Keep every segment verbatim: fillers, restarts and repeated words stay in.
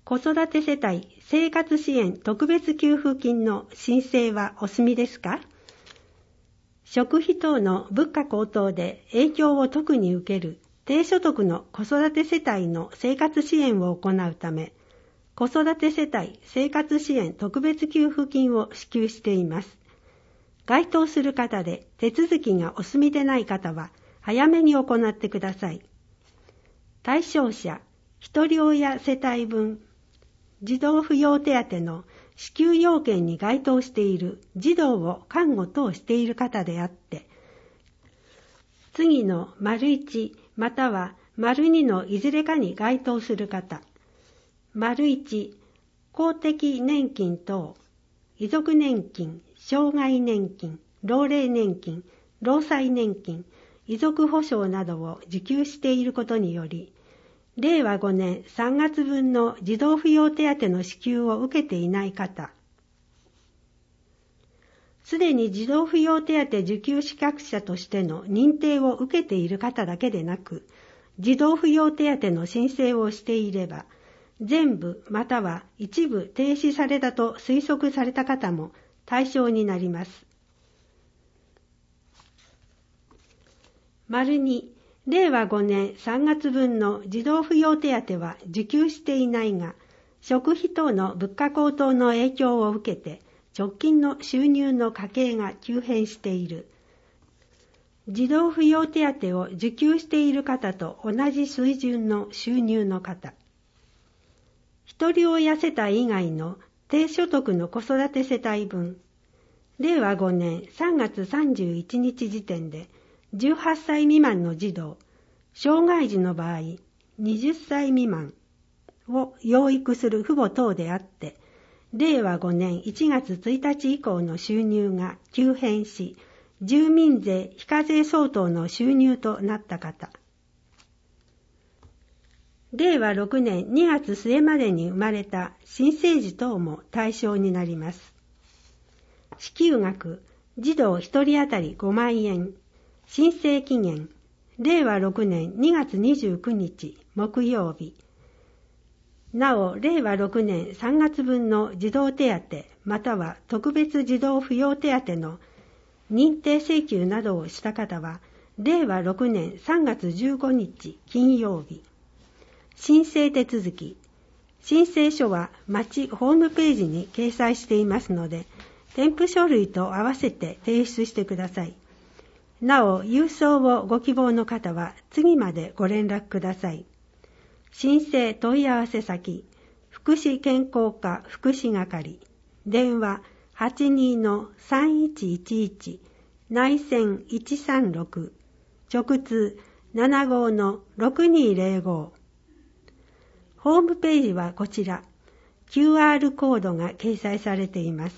子育て世帯生活支援特別給付金の申請はお済みですか？食費等の物価高騰で影響を特に受ける低所得の子育て世帯の生活支援を行うため、子育て世帯生活支援特別給付金を支給しています。該当する方で手続きがお済みでない方は早めに行ってください。対象者、一人親世帯分、児童扶養手当の支給要件に該当している児童を看護等している方であって、次の丸いちまたは丸にのいずれかに該当する方、丸いち、公的年金等、遺族年金、障害年金、老齢年金、労災年金、遺族保障などを受給していることにより、れいわごねんさんがつぶんの児童扶養手当の支給を受けていない方、すでに児童扶養手当受給資格者としての認定を受けている方だけでなく、児童扶養手当の申請をしていれば、全部または一部停止されたと推測された方も対象になります。丸に、れいわごねんさんがつぶんの児童扶養手当は受給していないが、食費等の物価高騰の影響を受けて、直近の収入の家計が急変している。児童扶養手当を受給している方と同じ水準の収入の方。一人親世帯以外の低所得の子育て世帯分、れいわごねんさんがつさんじゅういちにち時点でじゅうはっさい未満の児童、障害児の場合はたち未満を養育する父母等であって、れいわごねんいちがつついたち以降の収入が急変し、住民税非課税相当の収入となった方。れいわろくねんにがつすえまでに生まれた新生児等も対象になります。支給額、児童ひとり当たりごまんえん。申請期限、れいわろくねんにがつにじゅうくにち木曜日。なお、れいわろくねんさんがつぶんの児童手当または特別児童扶養手当の認定請求などをした方は、れいわろくねんさんがつじゅうごにち金曜日。申請手続き。申請書は町ホームページに掲載していますので、添付書類と合わせて提出してください。なお、郵送をご希望の方は次までご連絡ください。申請問い合わせ先、福祉健康課福祉係、電話 はちにーのさんいちいちいち、内線いちさんろく、直通 ななごーのろくにーぜろご。ホームページはこちら、キューアール コードが掲載されています。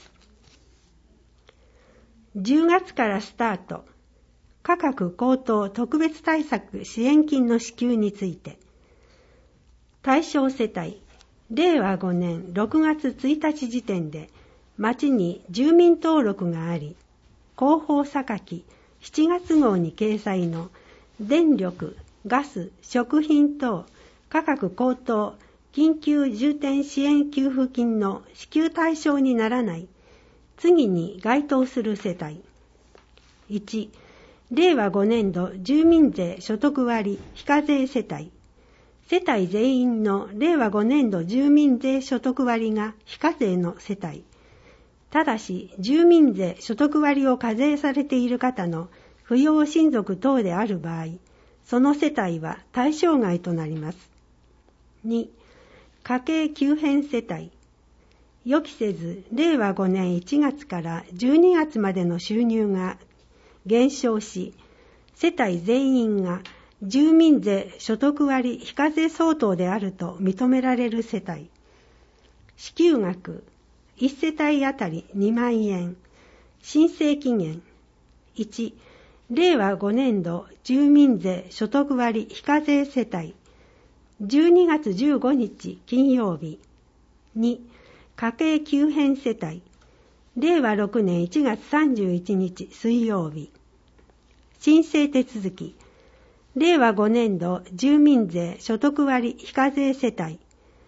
じゅうがつからスタート、価格高騰特別対策支援金の支給について、対象世帯、れいわごねんろくがつついたち時点で町に住民登録があり、広報榊しちがつ号に掲載の電力、ガス、食品等価格高騰緊急重点支援給付金の支給対象にならない次に該当する世帯。いち、れいわごねんど住民税所得割非課税世帯。世帯全員のれいわごねんど住民税所得割が非課税の世帯。ただし、住民税所得割を課税されている方の扶養親族等である場合、その世帯は対象外となります。に、家計急変世帯。予期せず、れいわごねんいちがつからじゅうにがつまでの収入が減少し、世帯全員が住民税所得割非課税相当であると認められる世帯。支給額、いち世帯あたりにまんえん。申請期限、いち、れいわごねんど住民税所得割非課税世帯。じゅうにがつじゅうごにち金曜日。に、家計急変世帯。れいわろくねんいちがつさんじゅういちにち水曜日。申請手続き。れいわごねんど住民税所得割非課税世帯。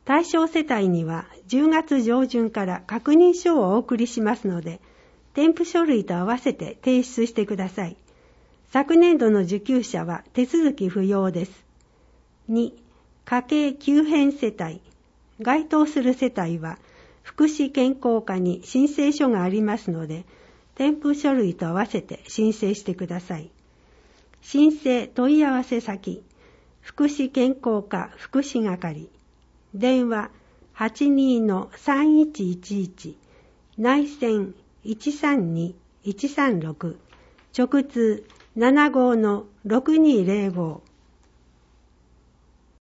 対象世帯にはじゅうがつ上旬から確認書をお送りしますので、添付書類と合わせて提出してください。昨年度の受給者は手続き不要です。に、家計急変世帯。該当する世帯は福祉健康課に申請書がありますので、添付書類と合わせて申請してください。申請問い合わせ先、福祉健康課福祉係。電話 はちにーのさんいちいちいち、内線 いちさんにいちさんろく、直通 ななごーのろくにーぜろご。